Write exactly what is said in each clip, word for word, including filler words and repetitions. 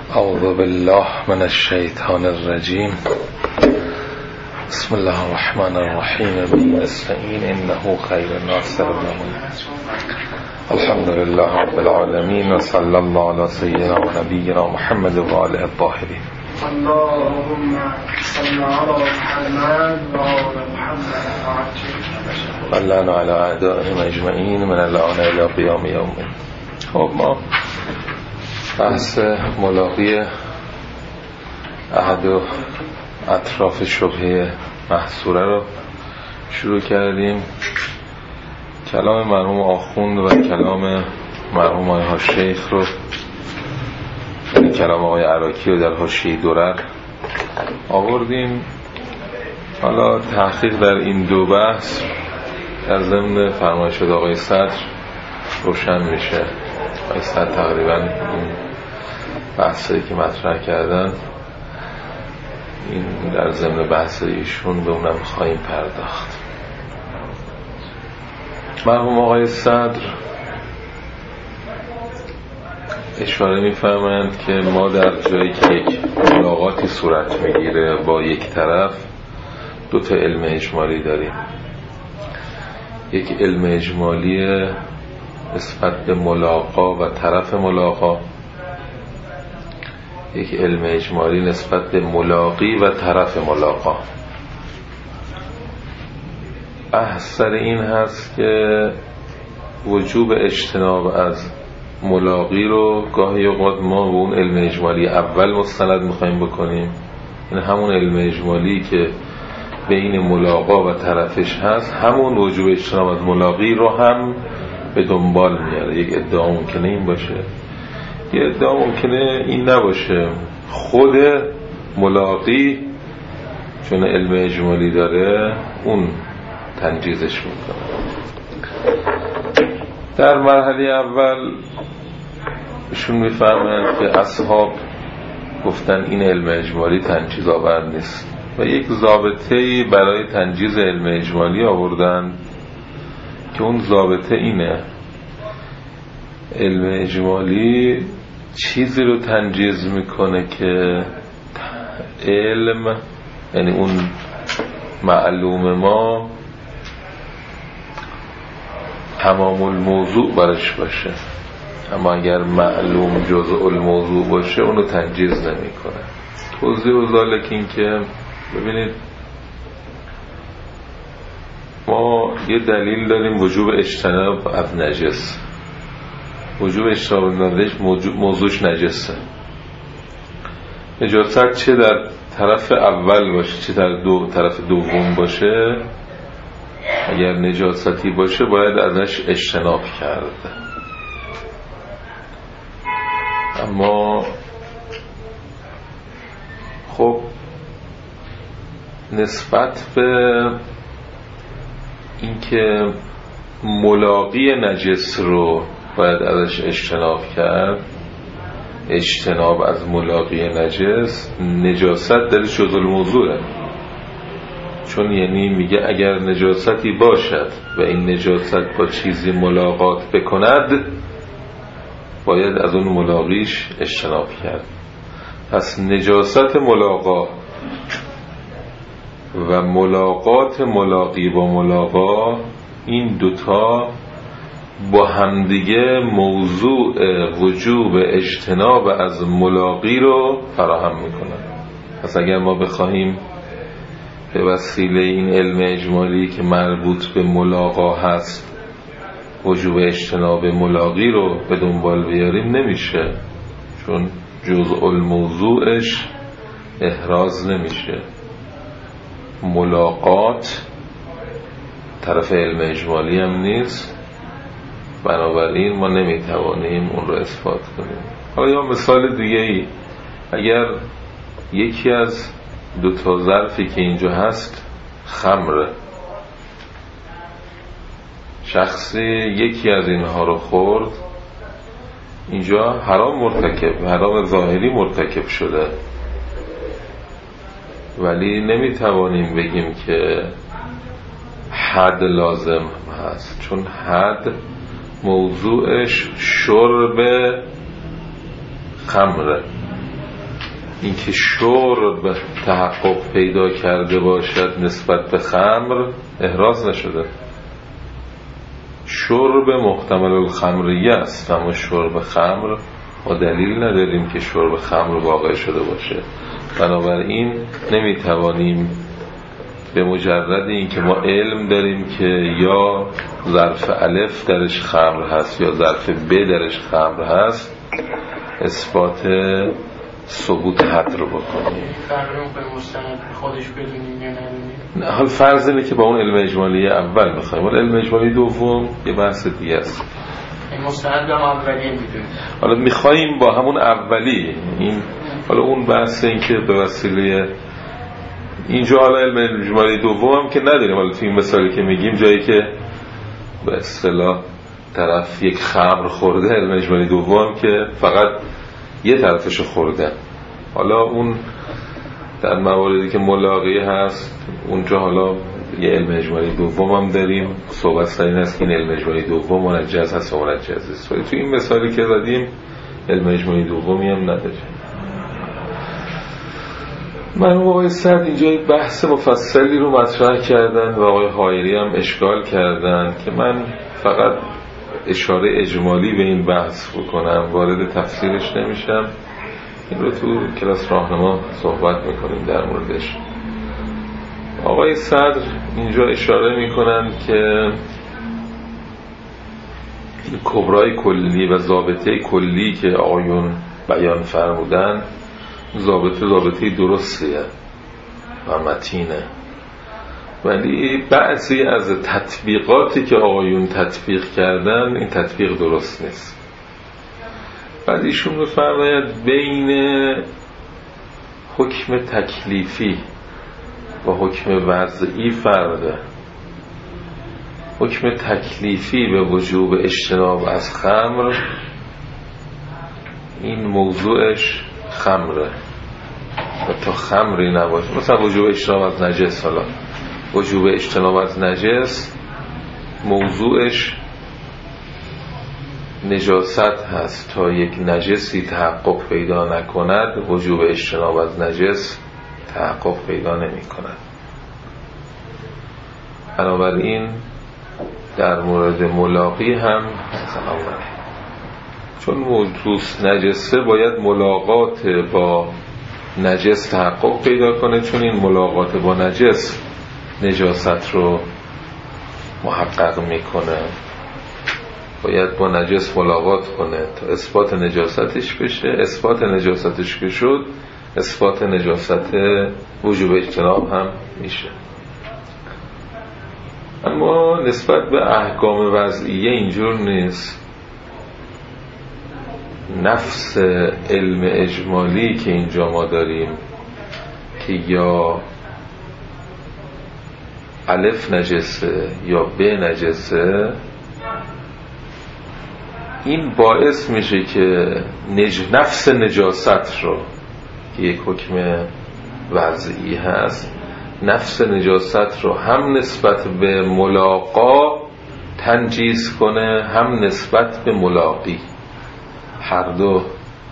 اعوذ بالله من الشیطان الرجیم. بسم الله الرحمن الرحیم. به نستعین انه خیر ناصر لمن. الحمد لله رب العالمین و صلی الله علی سیدنا و نبینا محمد و آله الطاهرین. اللهم صل على محمد و آل محمد و اللعن علی اعدائهم اجمعین من الان الی قیام یوم. خب ما بحث ملاقی احد و اطراف شبهه محصوره رو شروع کردیم. کلام مرحوم آخوند و کلام مرحوم آقای شیخ رو، یعنی کلام آقای عراقی رو در حاشیه درر آوردیم. حالا تحقیق در این دو بحث در ضمن فرمایش آقای صدر روشن میشه. آقای صدر تقریبا این بحثایی که مطرح کردن این در ضمن بحث ایشون به اونم خواهیم پرداخت. مرحوم آقای صدر اشاره می‌فرمایند که ما در جایی که یک ملاقاتی صورت میگیره با یک طرف دو تا علم اجمالی داریم. یک علم اجمالی نسبت به ملاقا و طرف ملاقا، یک علم اجمالی نسبت به ملاقی و طرف ملاقا. بحث این هست که وجوب اجتناب از ملاقی رو گاهی اوقات ما به اون علم اجمالی اول مستند میخواییم بکنیم، این همون علم اجمالی که بین ملاقا و طرفش هست، همون وجوب اجتناب از ملاقی رو هم به دنبال میاره. یک ادعا ممکنه این باشه، یه ادعا ممکنه این نباشه. خود ملاقی چون علم اجمالی داره اون تنجیزش میکنه. در مرحله اول ایشون میفهمند که اصحاب گفتن این علم اجمالی تنجیز آور نیست و یک ضابطه‌ای برای تنجیز علم اجمالی آوردن که اون ضابطه اینه: علم اجمالی چیزی رو تنجیز میکنه که علم، یعنی اون معلوم ما، تمام الموضوع برش باشه، اما اگر معلوم جزء الموضوع باشه اونو تنجیز نمیکنه. توضیح و ذالک این که ببینید ما یه دلیل داریم وجوب اجتناب از نجس. وجوب اجتناب از نجس موضوعش نجسه. نجاست چه در طرف اول باشه چه در دو طرف دوم باشه، اگر نجاستی باشه باید ازش اجتناب کرد. اما خب نسبت به اینکه ملاقی نجس رو باید ازش اجتناب کرد، اجتناب از ملاقی نجس، نجاست در جزء الموضوعه. چون یعنی میگه اگر نجاستی باشد و این نجاست با چیزی ملاقات بکند باید از اون ملاقیش اجتناب کرد. پس نجاست ملاقا و ملاقات ملاقی با ملاقا، این دوتا با همدیگه موضوع وجوب اجتناب از ملاقی رو فراهم میکنن. پس اگر ما بخواهیم به وسیله این علم اجمالی که مربوط به ملاقا هست وجوب اجتناب ملاقی رو به دنبال بیاریم نمیشه، چون جزء الموضوعش احراز نمیشه. ملاقات طرف علم اجمالی هم نیست، بنابراین ما نمیتوانیم اون رو اثبات کنیم. حالا یا مثال دیگه ای، اگر یکی از دو تا ظرفی که اینجا هست خمره، شخصی یکی از اینها رو خورد، اینجا حرام مرتکب، حرام ظاهری مرتکب شده، ولی نمیتوانیم بگیم که حد لازم هست، چون حد موضوعش شرب خمره. اینکه شرب تحقق پیدا کرده باشد نسبت به خمر احراز نشده. شرب محتمل الخمریه است، اما شرب خمر ما دلیل نداریم که شرب خمر واقع شده باشه. بنابراین نمیتوانیم به مجرد این که ما علم داریم که یا ظرف الف درش خمر هست یا ظرف ب درش خمر هست اثبات ثبوت حد رو بکنیم. فرقی به مستند خودش بدونیم یا ندونیم؟ حال فرض اینه که با اون علم اجمالی اول بخوایم، ولی علم اجمالی دوم یه بحث دیگه است. این مستند هم اولیه میدونیم. حالا میخواییم با همون اولی این، حالا اون بحث این که به وسیله اینجا حالا علم اجمالی دوم هم که نداریم. حالا تو این مثالی که میگیم جایی که به اصطلاح طرف یک خمر خورده، علم اجمالی دوم که فقط یه طرفشو خورده. حالا اون در مواردی که ملاقی هست اونجا حالا یه علم اجمالی دوم هم داریم. صحبت سر این هست که این علم اجمالی دوم منجز هست و منجز است، ولی تو این مثالی که زدیم علم اجمالی دومی هم نداریم. مرحوم آقای سعد اینجا بحث مفصلی رو مطرح کردن و آقای حائری هم اشکال کردن که من فقط اشاره اجمالی به این بحث بکنم، وارد تفسیرش نمیشم. این رو تو کلاس راهنما صحبت میکنیم در موردش. آقای صدر اینجا اشاره میکنن که این کبرای کلی و ضابطه کلی که آقایون بیان فرمودن ضابطه ضابطه درستیه و متینه، ولی بعضی از تطبیقاتی که آقایون تطبیق کردن این تطبیق درست نیست. بعد ایشون می‌فرماید بین حکم تکلیفی و حکم وضعی فرقه. حکم تکلیفی به وجوب اجتناب از خمر این موضوعش خمره و تا خمری نباشه، مثلا وجوب اجتناب از نجس، حالا وجوب اجتناب از نجس موضوعش نجاست هست، تا یک نجسی تحقق پیدا نکند وجوب اجتناب از نجس تحقق پیدا نمی کند. بنابراین در مورد ملاقی هم همونه، چون موضوع نجسه باید ملاقات با نجس تحقق پیدا کنه، چون این ملاقات با نجس نجاست رو محقق میکنه. باید با نجس ملاقات کنه تا اثبات نجاستش بشه. اثبات نجاستش که شد اثبات نجاست وجوب اجتناب هم میشه. اما نسبت به احکام وضعیه اینجور نیست. نفس علم اجمالی که اینجا ما داریم که یا الف نجسه یا ب نجسه، این باعث میشه که نج... نفس نجاست رو که یک حکم وضعی هست، نفس نجاست رو هم نسبت به ملاقا تنجیز کنه هم نسبت به ملاقی، هر دو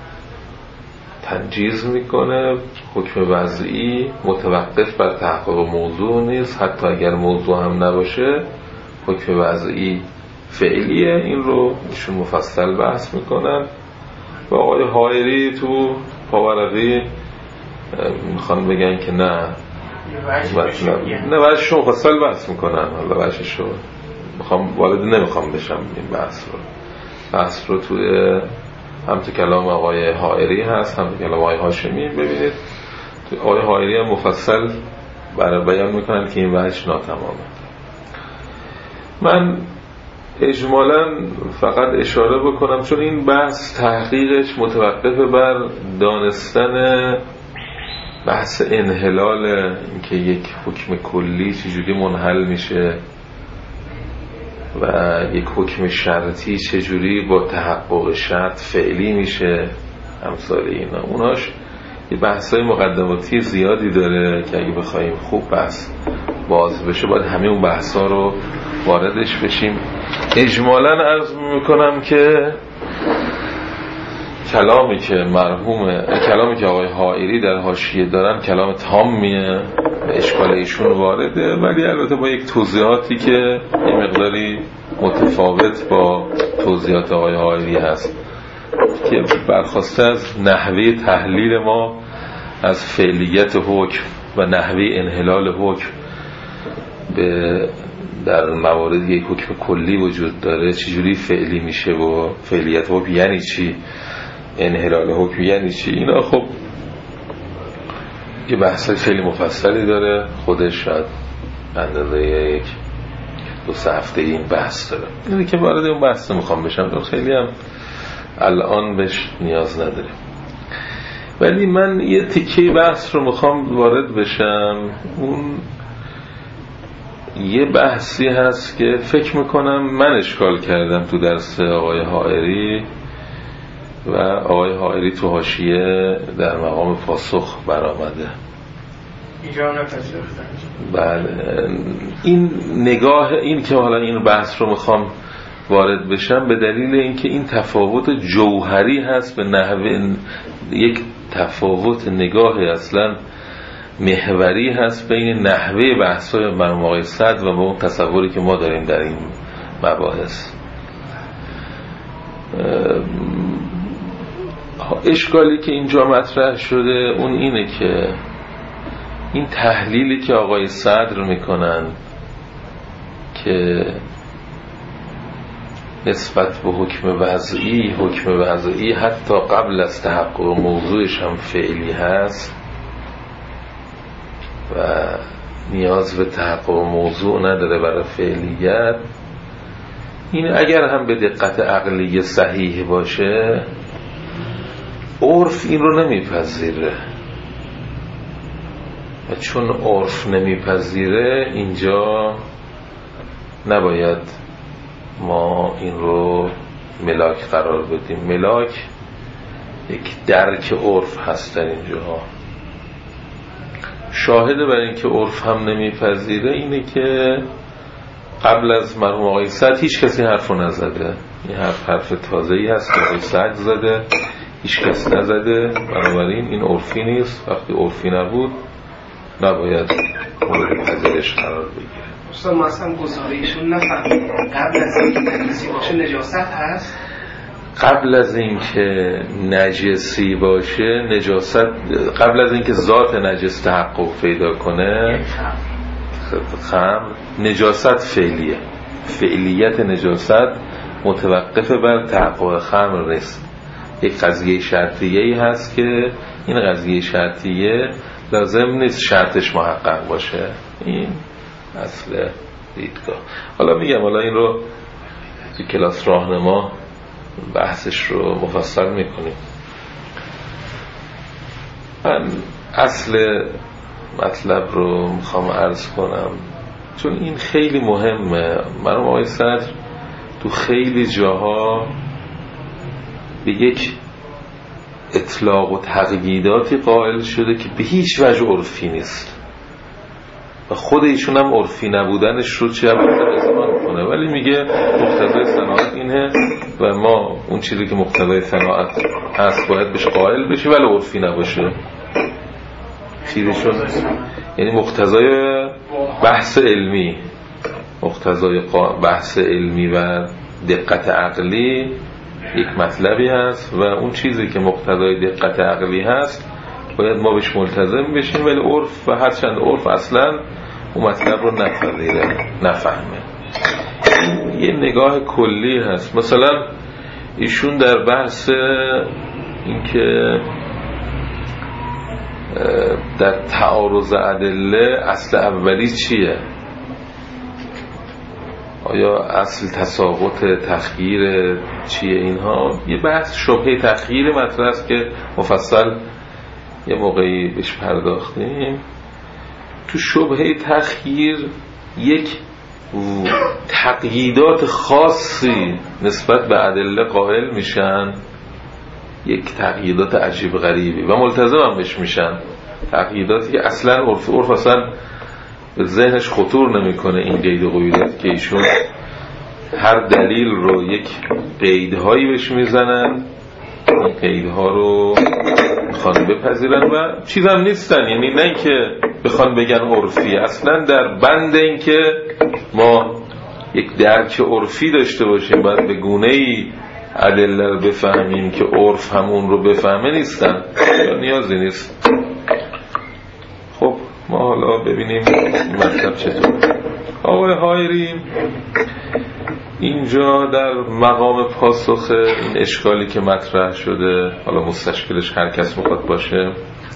تنجیز میکنه. حکم وضعی متوقف بر تحقق موضوع نیست، حتی اگر موضوع هم نباشه حکم وضعی فعلیه. این رو ایشون مفصل بحث میکنن و آقای حائری تو پاورقی میخوان بگن که نه نه وجهش رو مفصل بحث میکنن. حالا وجهش رو میخوام وارد نمیخوام بشم این بحث رو. بحث رو توی هم تو کلام آقای حائری هست هم تو کلام آقای هاشمی. ببینید تو آقای حائری هم مفصل برای بیان میکنن که این وجه ناتمامه. من اجمالاً فقط اشاره بکنم چون این بحث تحقیقش متوقف بر دانستن بحث انحلال، اینکه یک حکم کلی چجوری منحل میشه و یک حکم شرطی چجوری با تحقق شرط فعلی میشه، امثال اینا. اوناش یه بحثای مقدماتی زیادی داره که اگه بخوایم خوب بحث باز بشه باید همه اون بحثا رو واردش بشیم. اجمالاً عرض میکنم که کلامی که مرحوم کلامی که آقای حائری در حاشیه دارن کلام تامیه، اشکال ایشون وارده، ولی البته با یک توضیحاتی که یه مقداری متفاوت با توضیحات آقای حائری هست که برخواسته از نحوه تحلیل ما از فعلیت حکم و نحوه انحلال حکم به در موارد یک حکم کلی وجود داره چجوری فعلی میشه و فعلیت حکم یعنی چی، انحلال حکم یعنی چی. اینا خب یه بحث خیلی مفصلی داره، خودش شاید اندازه یک دو سه هفته این بحث داره. اینه که وارد اون بحث میخوام بشم، چون خیلی هم الان بهش نیاز نداره، ولی من یه تیکه بحث رو میخوام وارد بشم. اون یه بحثی هست که فکر میکنم من اشکال کردم تو درس آقای حائری و آقای حائری تو حاشیه در مقام پاسخ برآمده. اینجا نپذیرفتن. بله، این نگاه این که حالا این بحث رو میخوام وارد بشم به دلیل اینکه این تفاوت جوهری هست به نحوه، یک تفاوت نگاه اصلا محوری هست بین نحوه بحث‌های مرحوم آقای صدر و با اون تصوری که ما داریم در این مباحث. اشکالی که اینجا مطرح شده اون اینه که این تحلیلی که آقای صدر میکنن که نسبت به حکم وضعی، حکم وضعی حتی قبل از تحقق موضوعش هم فعلی هست و نیاز به تحقق موضوع نداره برای فعلیت، این اگر هم به دقت عقلی صحیح باشه عرف این رو نمیپذیره و چون عرف نمیپذیره اینجا نباید ما این رو ملاک قرار بدیم. ملاک یک درک عرف هست در اینجا. شاهد بر این که عرف هم نمیپذیره اینه که قبل از مرحوم آقای صدر هیچ کسی حرف رو نزده. این حرف حرف تازه‌ای هست که آقای صدر زده، هیچ کس نزده، بنابراین این عرفی نیست. وقتی عرفی نبود نباید مورد پذیرش قرار بگیره. استاد ما اصلا گزاره‌ایشون نفهمید قبل از اینکه نجسی باشه نجاست هست؟ قبل از اینکه نجسی باشه نجاست، قبل از اینکه ذات نجس تحقق پیدا کنه خمر نجاست فعلیه، فعلیت نجاست متوقف بر تحقق خمر نیست. یک قضیه شرطیه‌ای هست که این قضیه شرطیه لازم نیست شرطش محقق باشه. این اصل دیدگاه. حالا میگم حالا این رو تو کلاس راهنما بحثش رو مفصل میکنیم. من اصل مطلب رو میخوام عرض کنم چون این خیلی مهمه. مرحوم آقای صدر تو خیلی جاها به یک اطلاق و تقییداتی قائل شده که به هیچ وجه عرفی نیست و خود ایشون هم عرفی نبودنش رو چه ازمان کنه، ولی میگه مقتضای صناعت اینه و ما اون چیزی که مقتضای صناعت هست باید بهش قائل بشی ولی عرفی نباشه. چیزشون یعنی مقتضای بحث علمی، مقتضای بحث علمی و دقت عقلی یک مطلبی هست و اون چیزی که مقتضای دقت عقلی هست باید ما بهش ملتزم بشیم، ولی عرف و هرچند عرف اصلا اون مطلب رو نفهمیده نفهمه. یه نگاه کلی هست. مثلا ایشون در بحث اینکه در تعارض ادله اصل اولی چیه، آیا اصل تساقط تخییر چیه، اینها یه بحث شبهه تخییر مطرح است که مفصل یه موقعی بهش پرداختیم. تو شبهه تخییر یک تقییدات خاصی نسبت به ادله قائل میشن، یک تقییدات عجیب غریبی و ملتزم هم بهش میشن، تقییداتی که اصلا عرف عرف اصلا به ذهنش خطور نمیکنه این قید و قیودات که ایشون هر دلیل رو یک قیدهایی بهش میزنن این قیدها رو میخوان بپذیرن و چیز هم نیستن، یعنی نه که بخوان بگن عرفی، اصلا در بند این که ما یک درک عرفی داشته باشیم باید به گونه‌ای ادله رو بفهمیم که عرف همون رو بفهمه نیستن، یا نیازی نیست. خب ما حالا ببینیم این مطلب چطور. آقای هایری اینجا در مقام پاسخ این اشکالی که مطرح شده، حالا مستشکلش هر کس میخواد باشه،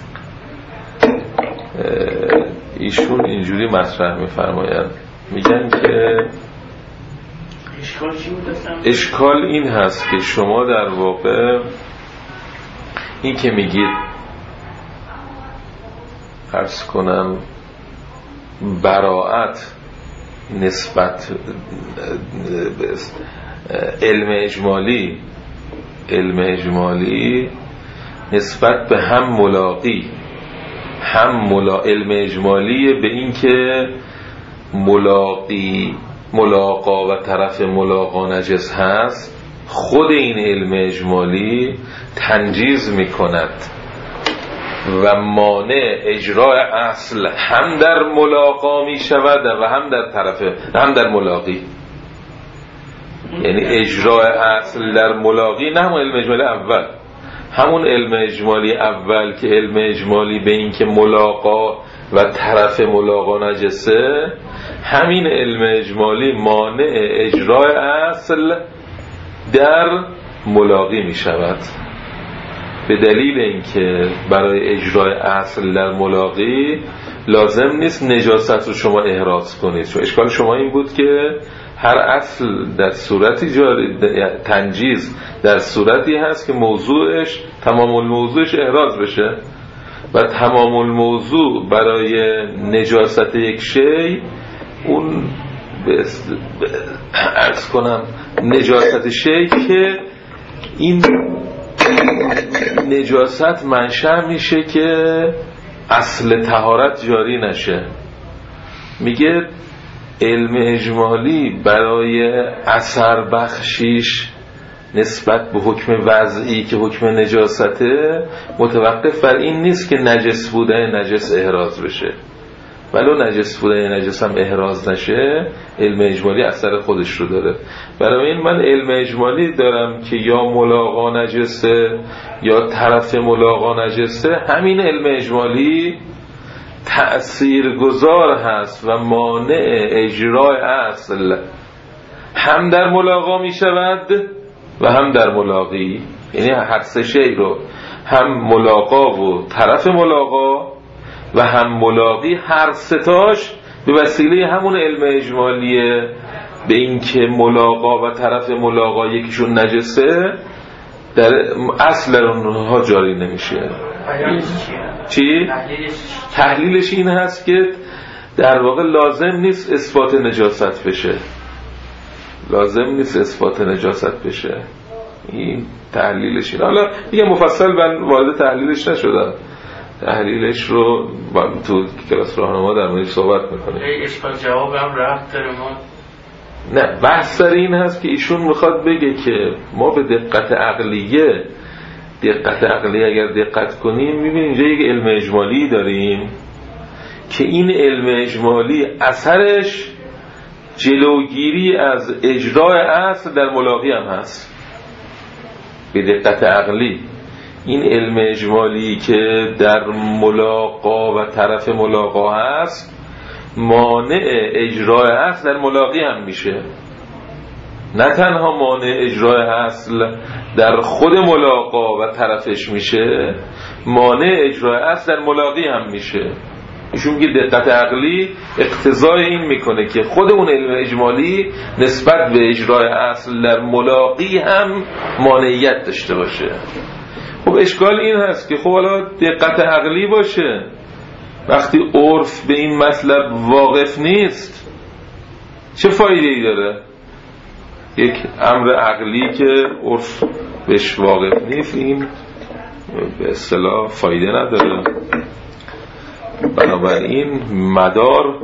ایشون اینجوری مطرح میفرمایند، میگن که اشکال چی بود اصلا؟ اشکال این هست که شما در واقع این که میگید عرض کنم براءت نسبت علم اجمالی علم اجمالی نسبت به هم ملاقی هم ملا علم اجمالی به این که ملاقی ملاقا و طرف ملاقا نجس هست، خود این علم اجمالی تنجیز می کند و مانع اجرای اصل هم در ملاقا می شود و هم در طرف هم در ملاقی. یعنی اجرای اصل در ملاقی نه همون علم اجمالی اول، همون علم اجمالی اول که علم اجمالی به این که ملاقا و طرف ملاقا نجسه، همین علم اجمالی مانع اجرای اصل در ملاقی می شود، به دلیل اینکه برای اجرای اصل در ملاقی لازم نیست نجاست رو شما احراز کنید. چون اشکال شما این بود که هر اصل در صورتی جاری تنجیز در صورتی هست که موضوعش تمام الموضوعش احراز بشه و تمام الموضوع برای نجاست یک شی اون عرض کنم نجاست شی که این نجاست منشأ میشه که اصل طهارت جاری نشه. میگه علم اجمالی برای اثر بخشیش نسبت به حکم وضعی که حکم نجاسته متوقف بر این نیست که نجس بودن نجس احراز بشه، ولو نجس بودن نجس هم احراز نشه علم اجمالی اثر خودش رو داره. برای این من علم اجمالی دارم که یا ملاقا نجسه یا طرف ملاقا نجسه، همین علم اجمالی تأثیر گذار هست و مانع اجرای اصل هم در ملاقا می شود و هم در ملاقی. یعنی هر سه شی رو هم ملاقا و طرف ملاقا و هم ملاقی هر ستاش به وسیله همون علم اجمالیه به این که ملاقا و طرف ملاقا یکیشون نجسه در اصل اونها جاری نمیشه. چی؟ تحلیلش این هست که در واقع لازم نیست اثبات نجاست بشه، لازم نیست اثبات نجاست بشه. این تحلیلش این. حالا دیگه مفصل من وارد تحلیلش نشدم، تحلیلش رو تو کلاس راهنما در موردش صحبت میکنیم. اشکال جواب هم رفت داره ما. نه بحث سر این هست که ایشون میخواد بگه که ما به دقت عقلیه دقت عقلیه اگر دقت کنیم میبینیم اینجا یک علم اجمالی داریم که این علم اجمالی اثرش جلوگیری از اجرای اصل در ملاقی هم هست. به دقت عقلی این علم اجمالی که در ملاقا و طرف ملاقا هست مانع اجرای اصل در ملاقی هم میشه. نه تنها مانع اجرای اصل در خود ملاقا و طرفش میشه، مانع اجرای اصل در ملاقی هم میشه. ایشون میگه دقت عقلی اقتضای این میکنه که خود اون علم اجمالی نسبت به اجرای اصل در ملاقی هم مانعیت داشته باشه. خب اشکال این هست که خب حالا دقت عقلی باشه وقتی عرف به این مطلب واقف نیست چه فایده ای داره؟ یک امر عقلی که عرف بهش واقف نیست این به اصطلاح فایده نداره. بنابراین مدار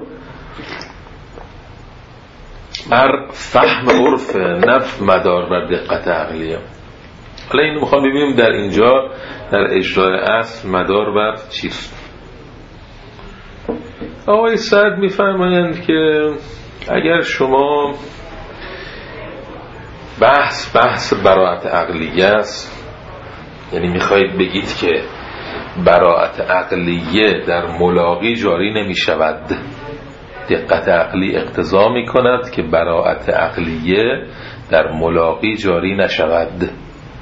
بر فهم عرف، نه مدار بر دقت عقلیه. حالا اینو میخوام ببینیم در اینجا در اجرای اصل مدار بر چیست. آقای سعد میفرمایند که اگر شما بحث بحث براءت عقلیه است، یعنی میخواید بگید که براءت عقلیه در ملاقی جاری نمی شود، دقت عقلی اقتضا می کند که براءت عقلیه در ملاقی جاری نشود.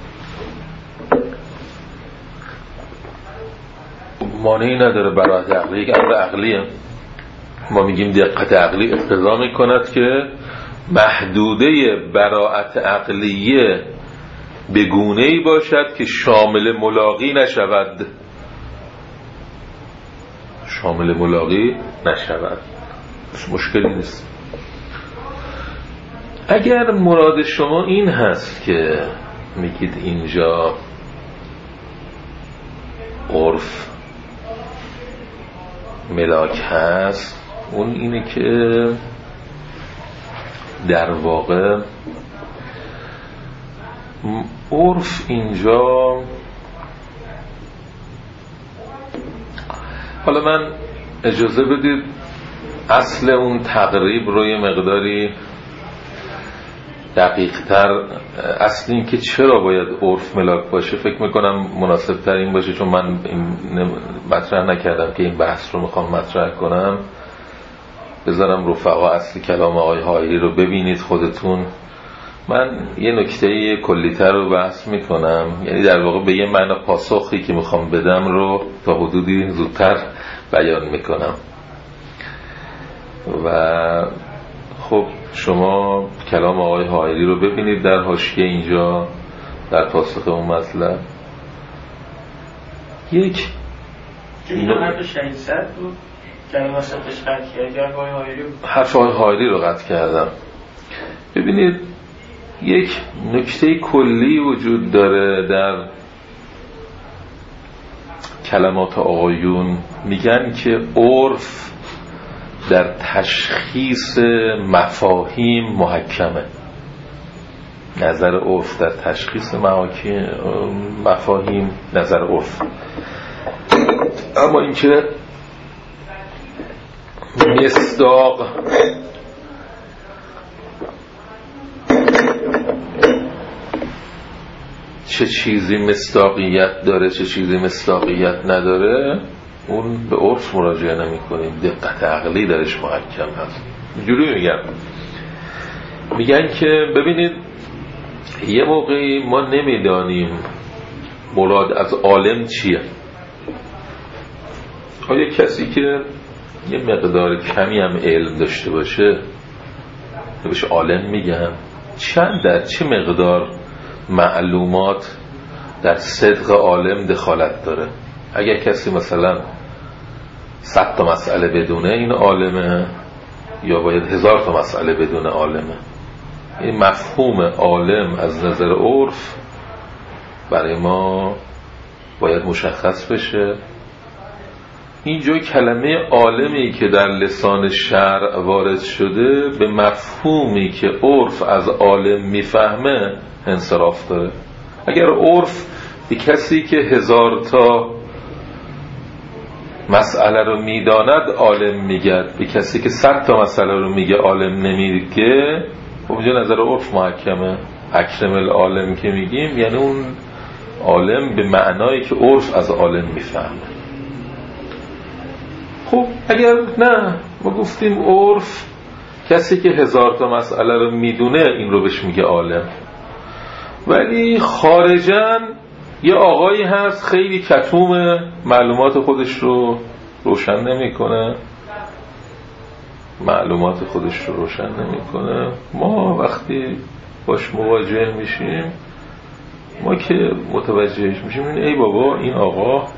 مانعی نداره براءت عقلیه که امر عقلیه. ما میگیم دقت عقلی اقتضا می کند که محدوده براءت عقلیه به گونه‌ای باشد که شامل ملاقی نشود، شامل ملاقی نشود. مشکلی نیست. اگر مراد شما این هست که میگید اینجا عرف ملاک هست، اون اینه که در واقع عرف اینجا، حالا من اجازه بدید اصل اون تقریب رو یه مقداری دقیق تر، اصل این که چرا باید عرف ملاک باشه فکر میکنم مناسب تر این باشه، چون من مطرح نکردم که این بحث رو میخوام مطرح کنم. بذارم رفقا اصل کلام آقای حائری رو ببینید خودتون. من یه نکته کلی‌تر رو بحث میکنم، یعنی در واقع به یه معنی پاسخی که میخوام بدم رو تا حدودی زودتر بیان میکنم. و خب شما کلام آقای حائری رو ببینید در حاشیه اینجا در پاسخ اون مطلب. یک اینو حرف شهید سعد بود کلام واسطش قطع کرد، آقای حائری حرف آقای حائری رو قطع کردم. ببینید یک نکته کلی وجود داره در کلمات آقایون، میگن که عرف در تشخیص مفاهیم محکمه. نظر عرف در تشخیص مفاهیم نظر عرف، اما اینکه مصداق چه چیزی مصداقیت داره چه چیزی مصداقیت نداره، اون به عرف مراجعه نمی کنیم، دقت عقلی درش محکم هست. اینجوری میگم، میگن که ببینید یه موقعی ما نمیدانیم مراد از عالم چیه. آیا کسی که یه مقدار کمی هم علم داشته باشه بهش عالم میگن؟ چند در چه مقدار معلومات در صدق عالم دخالت داره؟ اگر کسی مثلا صد تا مسئله بدونه این عالمه، یا باید هزار تا مسئله بدونه عالمه؟ این مفهوم عالم از نظر عرف برای ما باید مشخص بشه. اینجا کلمه عالمی که در لسان شرع وارد شده به مفهومی که عرف از عالم میفهمه انصراف داره. اگر عرف به کسی که هزار تا مسئله رو میداند عالم میگه، به کسی که صد تا مسئله رو میگه عالم نمیگه، خب اینجا نظر عرف محکمه. اکرم العالم که میگیم یعنی اون عالم به معنایی که عرف از عالم میفهمه. خب اگر نه، ما گفتیم عرف کسی که هزار تا مسئله رو میدونه این رو بهش میگه عالم، ولی خارجاً یه آقایی هست خیلی کتوم، معلومات خودش رو روشن نمیکنه معلومات خودش رو روشن نمیکنه ما وقتی باش مواجه میشیم، ما که متوجهش میشیم این ای بابا این آقا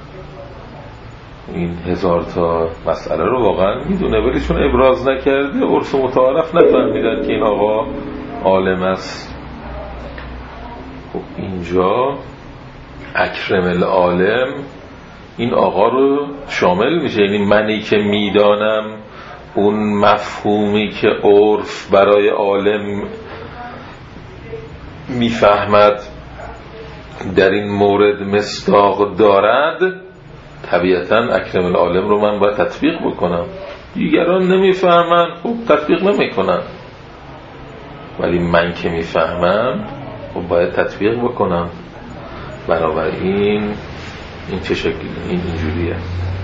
این هزار تا مسئله رو واقعا میدونه، ولی چون ابراز نکرده عرف متعارف نفهمیدن که این آقا عالم است. خب اینجا اکرم العالم این آقا رو شامل میشه، یعنی منی که میدانم اون مفهومی که عرف برای عالم میفهمد در این مورد مصداق دارد، طبیعتاً اکرم العالم رو من باید تطبیق بکنم. دیگران نمیفهمن، خب تطبیق نمیکنن، ولی من که میفهمم خب باید تطبیق بکنم. بنابراین این چه شکلی؟ این اینجوریه.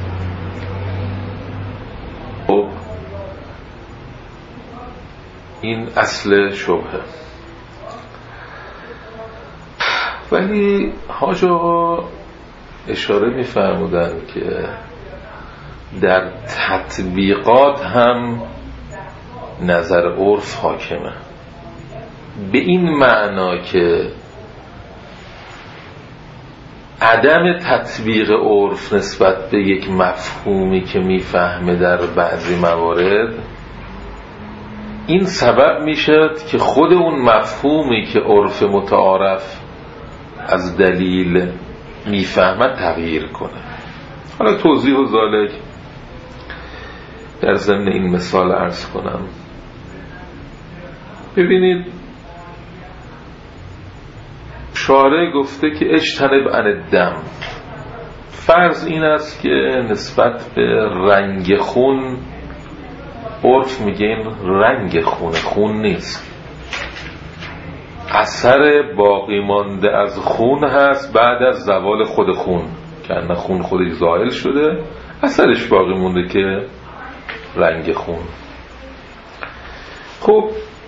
خب این اصل شبهه. ولی حاج آقا اشاره می‌فرمودن که در تطبیقات هم نظر عرف حاکمه، به این معنا که عدم تطبیق عرف نسبت به یک مفهومی که میفهمه در بعضی موارد، این سبب میشد که خود اون مفهومی که عرف متعارف از دلیل میفهمد تغییر کنه. حالا توضیح و ذالک در ضمن این مثال عرض کنم. ببینید شارع گفته که اجتنب عن الدم. فرض این است که نسبت به رنگ خون عرف میگه این رنگ خون خون نیست، اثر باقی مانده از خون هست بعد از زوال خود خون، که نه خون خودش زائل شده، اثرش باقی مونده که رنگ خون. خب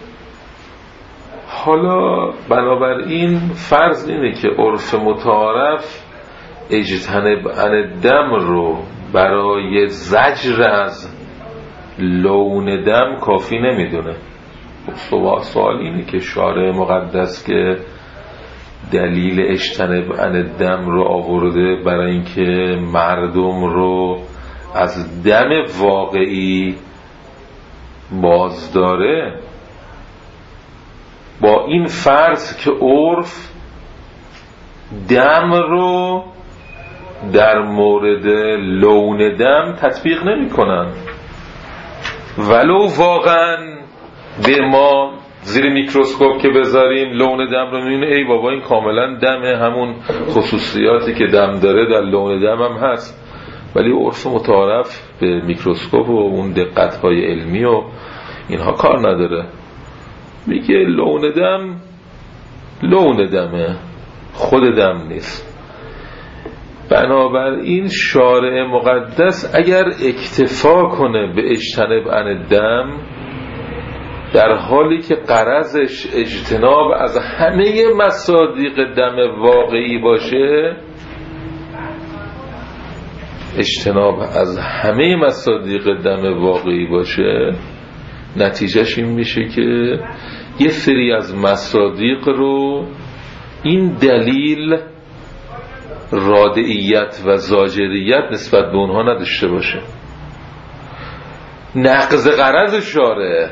حالا بنابراین فرض اینه که عرف متعارف اجتنب عن الدم رو برای زجر از لون دم کافی نمیدونه. خب سوال اینه که شارع مقدس که دلیل اجتنب عن الدم رو آورده برای اینکه مردم رو از دم واقعی باز داره، با این فرض که عرف دم رو در مورد لون دم تطبیق نمی کنن، ولو واقعا به ما زیر میکروسکوپ که بذاریم لون دم رو میبینیم ای بابا این کاملا دمه، همون خصوصیاتی که دم داره در لون دم هم هست، ولی عرف متعارف به میکروسکوپ و اون دقت‌های علمی و اینها کار نداره، میگه لون دم لون دمه، خود دم نیست. بنابراین شارع مقدس اگر اکتفا کنه به اجتناب عن الدم در حالی که غرضش اجتناب از همه مصادیق دم واقعی باشه، اجتناب از همه مصادیق دم واقعی باشه، نتیجهش این میشه که یه سری از مصادیق رو این دلیل رادعیت و زاجریت نسبت به اونها نداشته باشه. نقض غرض شارع،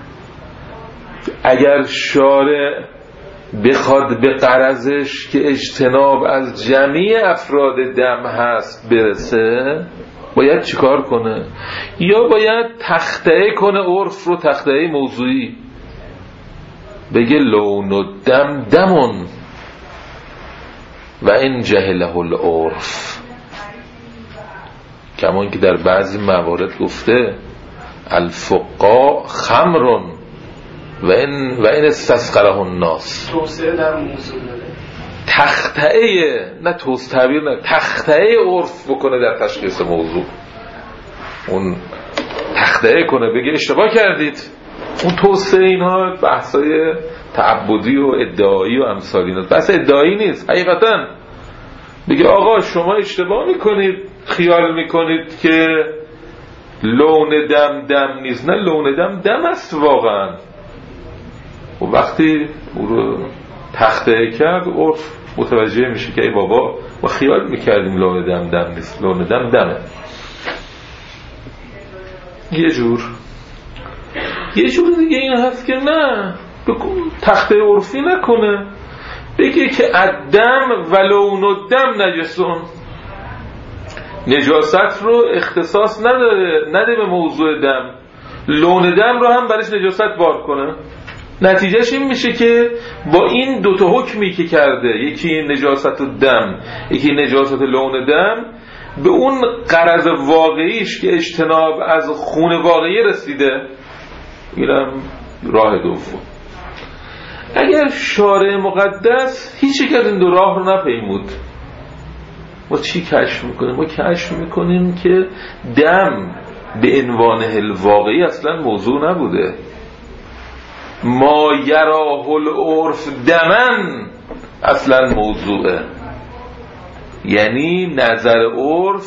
اگر شارع بخواد به غرضش که اجتناب از جمعی افراد دم هست برسه، باید چیکار کنه؟ یا باید تخته کنه عرف رو، تخته موضوعی، بگه لون و دم دمون و این جهله العرف، کمان که در بعضی موارد گفته الفقاء خمرون و این و این استسقره الناس. توسعه در موضوع داره، تخته نه توسعه تعبیر نه تخته عرف بکنه در تشخیص موضوع، اون تخته کنه بگه اشتباه کردید. اون توسعه اینها بحثای تعبدی و ادعایی و امثال اینا، بحث ادعایی نیست. حقیقتا بگه آقا شما اشتباه میکنید، خیال میکنید که لون دم دم نیست، نه لون دم دم است واقعا. و وقتی او رو تخته کرد عرف متوجه میشه که ای بابا ما خیال میکردیم لون دم دم نیست، لون دم دمه. یه جور یه جور دیگه این هست که نه تخته عرفی نکنه، بگه که الدم و لون الدم نجسون، نجاست رو اختصاص نداره، نده به موضوع دم، لون دم رو هم برش نجاست بار کنه. نتیجهش این میشه که با این دوتا حکمی که کرده، یکی نجاست دم، یکی نجاست لون دم، به اون غرض واقعیش که اجتناب از خون واقعی رسیده. اینم راه دوم. اگر شارع مقدس هیچ یک از این دو راه رو نپیمود، ما چی کشف میکنیم؟ ما کشف میکنیم که دم به عنوان الواقعی اصلا موضوع نبوده. ما یراه العرف دمن اصلا موضوعه، یعنی نظر عرف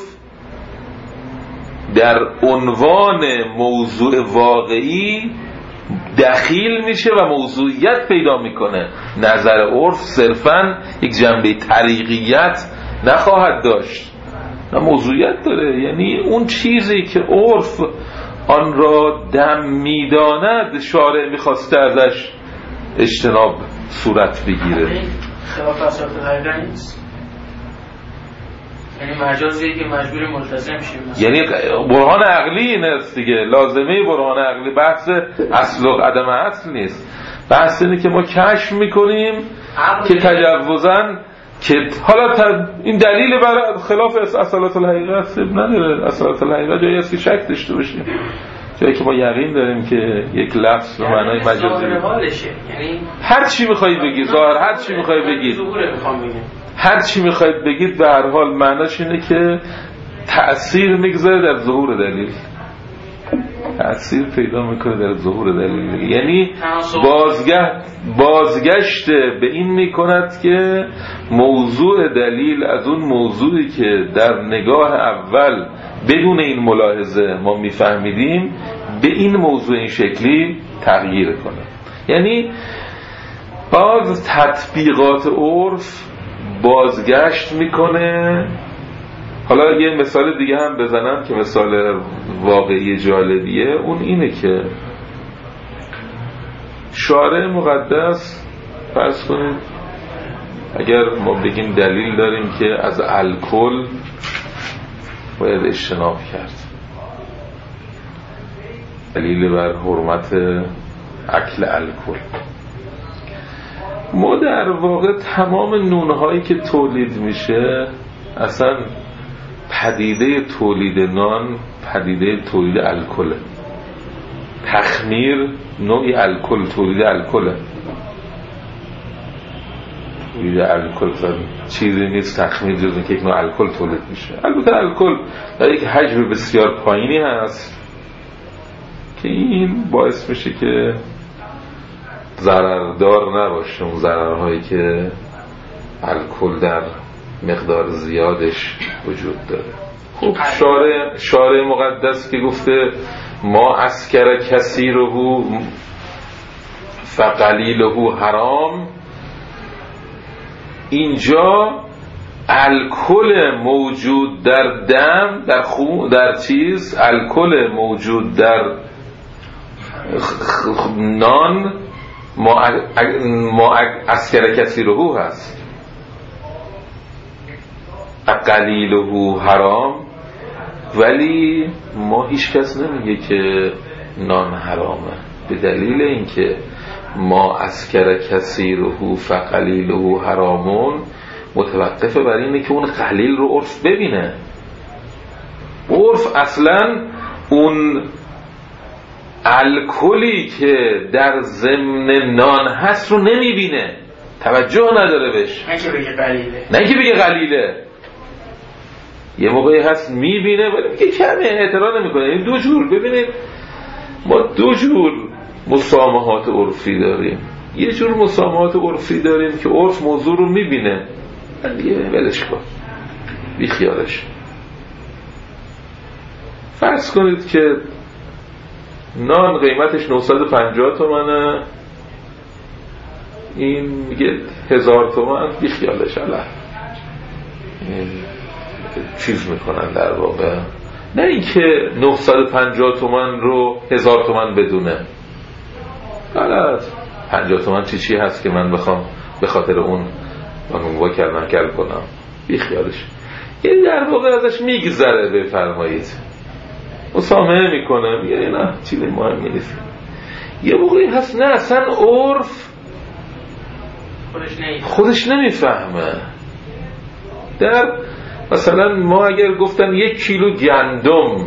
در عنوان موضوع واقعی دخیل میشه و موضوعیت پیدا میکنه. نظر عرف صرفاً یک جنبه طریقیت نخواهد داشت، نه موضوعیت داره. یعنی اون چیزی که عرف آن را دم میداند شارع میخواسته ازش اجتناب صورت بگیره. خلاف اصالت الحقیقه نیست، یعنی مجازیه که مجبور ملتزم شیم. یعنی برهان عقلی این است دیگه. لازمه برهان عقلی بحث اصل و عدم اصل نیست، بحث اینه که ما کشف میکنیم که تجوزاً که حالا این دلیل برای خلاف اصالت الحقیقه است. نداره اصالت الحقیقه جایی است که شک داشته باشیم، جایی که ما یقین داریم که یک لفظ به معنای مجازی یعنی هر چی میخواید بگید، ظاهر هر چی میخواید بگید، هر چی میخواید بگید، به هر حال معناش اینه که تأثیر میگذاره در ظهور دلیل، تأثیر پیدا میکنه در ظهور دلیل. یعنی بازگشت بازگشت به این میکند که موضوع دلیل از اون موضوعی که در نگاه اول بدون این ملاحظه ما میفهمیدیم به این موضوع این شکلی تغییر کنه. یعنی باز تطبیقات عرف بازگشت میکنه. حالا یه مثال دیگه هم بزنم که مثال واقعی جالبیه، اون اینه که شارع مقدس فرض کنید اگر ما بگیم دلیل داریم که از الکل باید اجتناب کرد، دلیل بر حرمت اکل الکل، ما در واقع تمام نونهایی که تولید میشه، اصلا پدیده تولید نان پدیده تولید الکله. تخمیر نوعی الکل، تولید الکله. تولید الکل چیزی نیست تخمیر جز اینکه یک نوع الکل تولید میشه. البته الکل در یک حجم بسیار پایینی هست که این باعث میشه که ضرردار نباشه، اون ضررهایی که الکل در مقدار زیادش وجود داره. خب شارع شارع مقدس که گفته ما اسکر کثیره فقلیله حرام، اینجا الکل موجود در دم، در خون، در چیز، الکل موجود در نان ما ما اسکر کثیره هست، قلیله حرام، ولی ما هیچ کس نمیگه که نان حرامه، به دلیل اینکه ما اسکر کثیره فقلیله حرامون متوقفه بر اینه که اون قلیل رو عرف ببینه. عرف اصلا اون الکلی که در ضمن نان هست رو نمیبینه، توجه نداره بهش، نه که بگه قلیله، نه که بگه قلیله. یه موقعی هست میبینه ولی میگه کمه، اعتراض نمیکنه. این دو جور، ببینید ما دو جور مسامحات عرفی داریم. یه جور مسامحات عرفی داریم که عرف موضوع رو میبینه، دیگه ولش کن، بی خیالش. فرض کنید که نان قیمتش نهصد و پنجاه تومنه، این میگه هزار تومن، بی خیالش الان چیز میکنن در واقع. نه اینکه نهصد و پنجاه تومن رو هزار تومن بدونه، غلط. پنجاه تومن چی چی هست که من بخوام به خاطر اون منو کردن کل کنم، بی خیالش. یعنی در واقع ازش میگذره، بفرمایید مسامحه میکنه، میگه نه چیزی مهمی نیست. یه موقعی هست نه اصلا عرف خودش نمیفهمه. در مثلا ما اگر گفتن یک کیلو گندم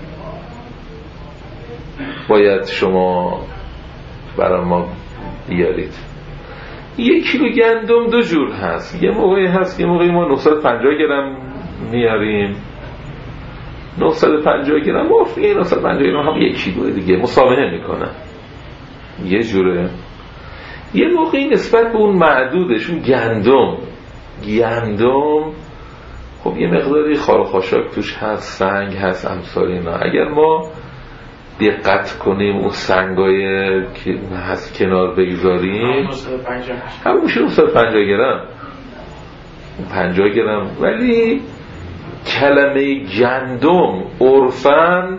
باید شما برای ما بیارید، یک کیلو گندم دو جور هست. یه موقعی هست یه موقعی ما نهصد و پنجاه گرم میاریم، نهصد و پنجاه گرم مفیه، نهصد و پنجاه گرم هم یک کیلو دیگه مساومه میکنه یه جوره. یه موقعی نسبت به اون معدودش اون گندم گندم خب یه مقداری خار و خاشاک توش هست، سنگ هست، امثال اینا. اگر ما دقت کنیم اون سنگای که هست کنار بگذاریم همون میشه نهصد و پنجاه گرم پنجاه گرم. ولی کلمه گندم عرفاً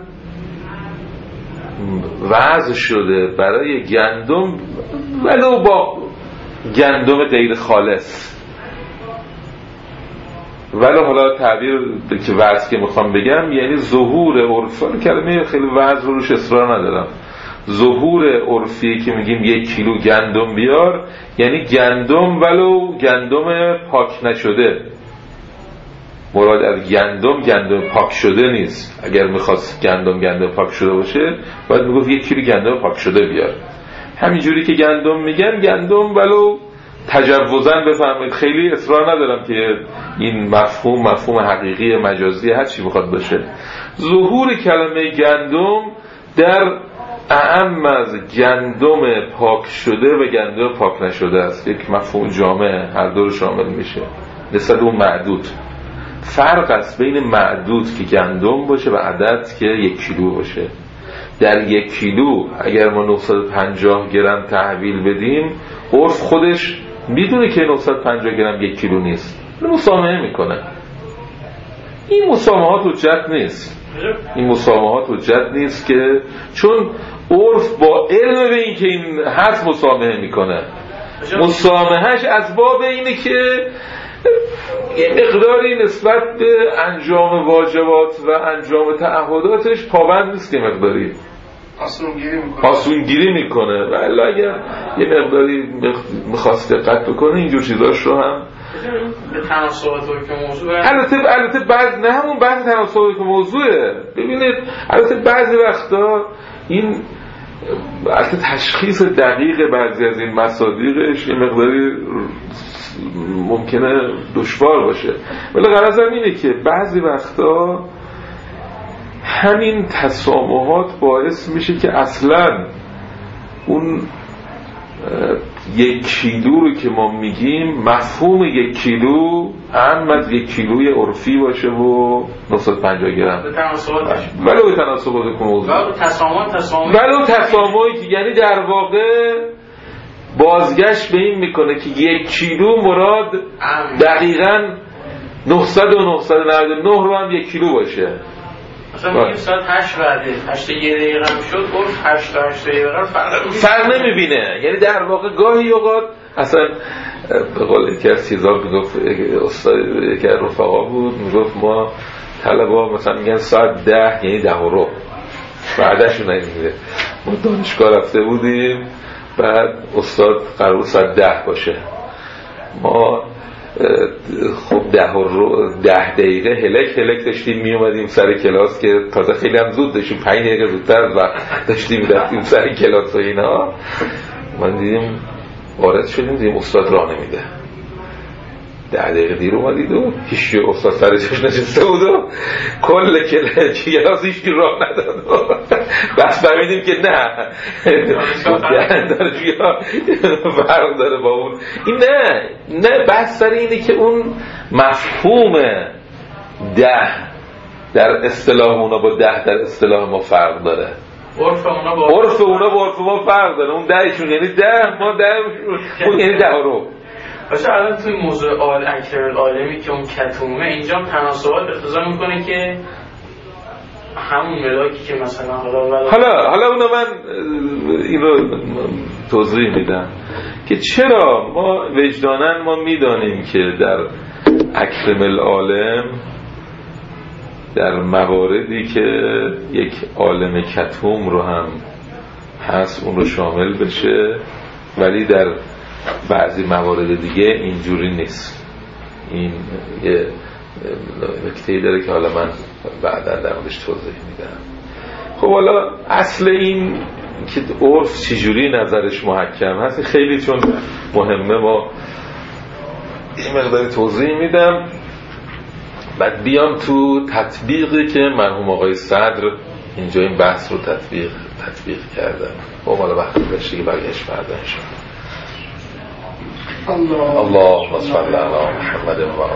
وضع شده برای گندم ولو با گندم غیر خالص، ولو حالا تعبیر که وضع که میخوام بگم یعنی ظهور عرفی، کلمه خیلی وضع روش اصرار ندارم، ظهور عرفی که میگیم یک کیلو گندم بیار یعنی گندم ولو گندم پاک نشده. مراد از گندم گندم پاک شده نیست. اگر میخواست گندم گندم پاک شده باشه باید میگفت یک کیلو گندم پاک شده بیار. همینجوری که گندم میگن گندم ولو تجوزاً بفهمید، خیلی اصرار ندارم که این مفهوم مفهوم حقیقی مجازی هر چی بخواد باشه. ظهور کلمه گندم در اعم از گندم پاک شده و گندم پاک نشده است. یک مفهوم جامع هر دو رو شامل میشه نسبت اون معدود. فرق است بین معدود که گندم باشه و عدد که یک کیلو باشه. در یک کیلو اگر ما نهصد و پنجاه گرم تحویل بدیم عرف خودش میدونه که نهصد و پنجاه گرم یک کیلو نیست، مسامحه میکنه. این مسامحات حجت نیست، این مسامحات حجت نیست که چون عرف با علم به این که این هست مسامحه میکنه. مسامحهش از باب اینه که یه مقداری نسبت به انجام واجبات و انجام تعهداتش پابند نیست، که مقداری آسونگیری میکنه آسونگیری میکنه. ولی اگر یه مقداری میخواست دقت بکنه اینجور چیزاش رو هم به تناسبات که موضوع البته البته بعض نه همون بعض تناسبات که موضوعه. ببینید البته بعضی وقتا این البته تشخیص دقیق بعضی از این مصادیقش یه مقداری ممکنه دشوار باشه، ولی غرضم اینه که بعضی وقتا همین تسامحات باعث میشه که اصلا اون یک کیلو رو که ما میگیم مفهوم یک کیلو هم از یک کیلوی عرفی باشه و نهصد و پنجاه گرم ولو به تناسبات موضوع ولو تسامح تسامح ولو تسامحی که یعنی در واقع بازگشت به این میکنه که یک کیلو مراد دقیقاً نهصد و نهصد و نود و نه رو هم یک کیلو باشه. مثلا میگیم ساعت هشت بعده هشت یه دقیقه هم شد گفت هشت تا هشت دقیقه فرق فرق نمیبینه. یعنی در واقع گاهی اوقات اصلا به قول یکی از چیزا میگفت استاد یکی از رفقا بود میگفت ما طلبا مثلا میگن ساعت ده یعنی ده و ربع بعدشون نمیده. ما دانشگاه رفته بودیم بعد استاد قرار ساعت ده باشه، ما خب ده, رو ده دقیقه هلک هلک داشتیم می اومدیم سر کلاس که تازه خیلی هم زود داشتیم پنج دقیقه زودتر از وقت داشتیم می رفتیم سر کلاس و اینا. من دیدیم وارد شدیم دیدیم استاد راه نمیده، ده دقیقه دیر اومدید و هیچ استاد سر جاش نشسته بود و کل کلاس هیچ راه نداد. بس فهمیدیم که نه دانشگاه فرق داره با اون. این نه نه بحث سر اینه که اون مفهوم ده در اصطلاح اونا با ده در اصطلاح ما فرق داره. عرف اونا با عرف اونا با عرف ما فرق داره. اون دهشون یعنی ده، ما ده اون یعنی ده رو. باشه الان توی موضوع آل اکثر العالمی که اون کتومه اینجا تناسبات اقتضا میکنه که همون ملاکی که مثلا حالا حالا حالا اونو من این رو توضیح میدم که چرا ما وجدانن ما میدانیم که در اکرم العالم در مواردی که یک عالم کتوم رو هم هست اون رو شامل بشه، ولی در بعضی موارد دیگه اینجوری نیست. این یه نکته‌ای داره که حالا من بعدا در موردش توضیح میدم. خب حالا اصل این که عرف چجوری نظرش محکم هست خیلی چون مهمه، ما این مقداری توضیح میدم، بعد بیام تو تطبیقی که مرحوم آقای صدر اینجا این بحث رو تطبیق تطبیق کردن. خب حالا وقتی داشته که برگشت فردا انشاءالله. الله اللهم صل علی محمد و